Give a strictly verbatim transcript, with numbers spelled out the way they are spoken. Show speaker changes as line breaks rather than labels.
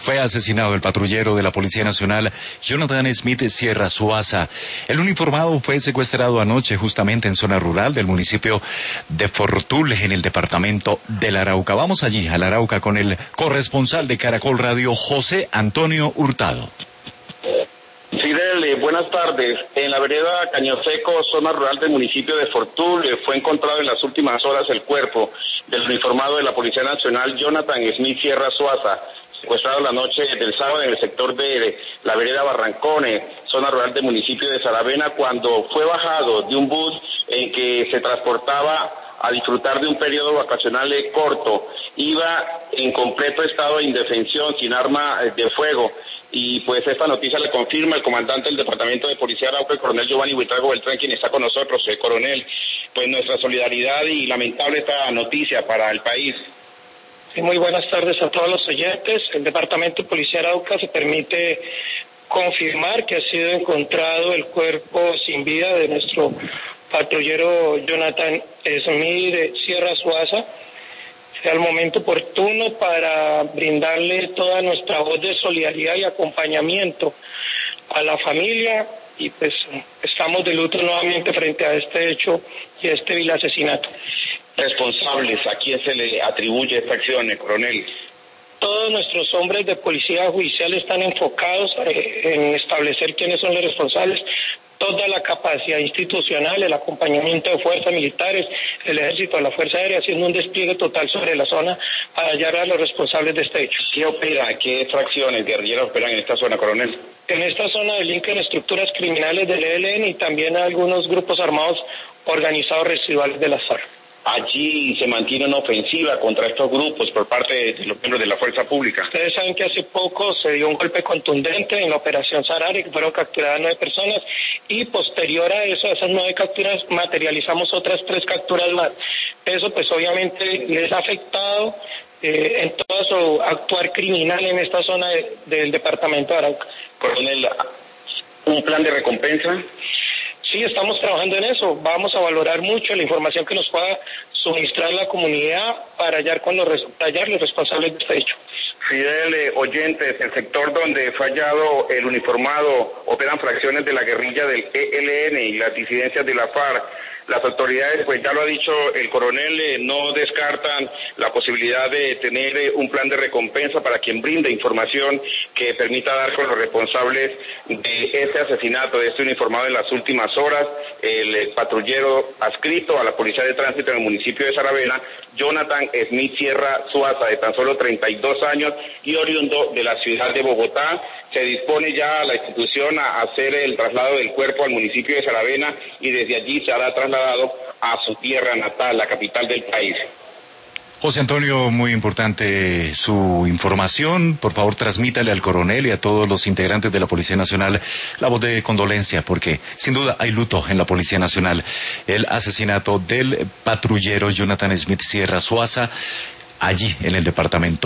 Fue asesinado el patrullero de la Policía Nacional, Jonathan Smith Sierra Suaza. El uniformado fue secuestrado anoche justamente en zona rural del municipio de Fortul, en el departamento del Arauca. Vamos allí, al Arauca, con el corresponsal de Caracol Radio, José Antonio Hurtado.
Fidel, buenas tardes. En la vereda Cañoseco, zona rural del municipio de Fortul, fue encontrado en las últimas horas el cuerpo del uniformado de la Policía Nacional, Jonathan Smith Sierra Suaza, secuestrado la noche del sábado en el sector de la vereda Barrancones, zona rural del municipio de Saravena, cuando fue bajado de un bus en que se transportaba a disfrutar de un periodo vacacional corto. Iba en completo estado de indefensión, sin arma de fuego. Y pues esta noticia le confirma el comandante del Departamento de Policía Arauca, el coronel Giovanni Buitrago Beltrán, quien está con nosotros. El coronel, pues nuestra solidaridad y lamentable esta noticia para el país.
Sí, muy buenas tardes a todos los oyentes. El Departamento de Policía Arauca se permite confirmar que ha sido encontrado el cuerpo sin vida de nuestro patrullero Jonathan Smith Sierra Suaza. Al momento oportuno para brindarle toda nuestra voz de solidaridad y acompañamiento a la familia, y pues estamos de luto nuevamente frente a este hecho y este vil asesinato.
¿Responsables a quién se le atribuye esta acción, el coronel?
Todos nuestros hombres de policía judicial están enfocados eh, en establecer quiénes son los responsables. Toda la capacidad institucional, el acompañamiento de fuerzas militares, el ejército, la Fuerza Aérea, haciendo un despliegue total sobre la zona para hallar a los responsables de este hecho.
¿Qué opera, qué fracciones guerrilleras operan en esta zona, coronel?
En esta zona delinquen estructuras criminales del E L N y también algunos grupos armados organizados residuales de la S A R.
Allí se mantiene una ofensiva contra estos grupos por parte de los miembros de la fuerza pública.
Ustedes saben que hace poco se dio un golpe contundente en la operación Sarare, que fueron capturadas nueve personas, y posterior a eso, a esas nueve capturas, materializamos otras tres capturas más. Eso pues obviamente les ha afectado eh, en todo su actuar criminal en esta zona de, del departamento de Arauca.
Coronel, ¿un plan de recompensa?
Sí, estamos trabajando en eso. Vamos a valorar mucho la información que nos pueda suministrar la comunidad para hallar, con los, hallar los responsables de este hecho.
Fidel, eh, oyentes, el sector donde fue hallado el uniformado operan fracciones de la guerrilla del E L N y las disidencias de la FARC. Las autoridades, pues ya lo ha dicho el coronel, eh, no descartan la posibilidad de tener eh, un plan de recompensa para quien brinde información que permita dar con los responsables de ese asesinato, de este uniformado en las últimas horas. El, el patrullero adscrito a la Policía de Tránsito en el municipio de Saravena, Jonathan Smith Sierra Suaza, de tan solo treinta y dos años y oriundo de la ciudad de Bogotá. Se dispone ya la institución a hacer el traslado del cuerpo al municipio de Saravena y desde allí se hará trasladado a su tierra natal, la capital del país.
José Antonio, muy importante su información. Por favor, transmítale al coronel y a todos los integrantes de la Policía Nacional la voz de condolencia, porque sin duda hay luto en la Policía Nacional. El asesinato del patrullero Jonathan Smith Sierra Suaza allí en el departamento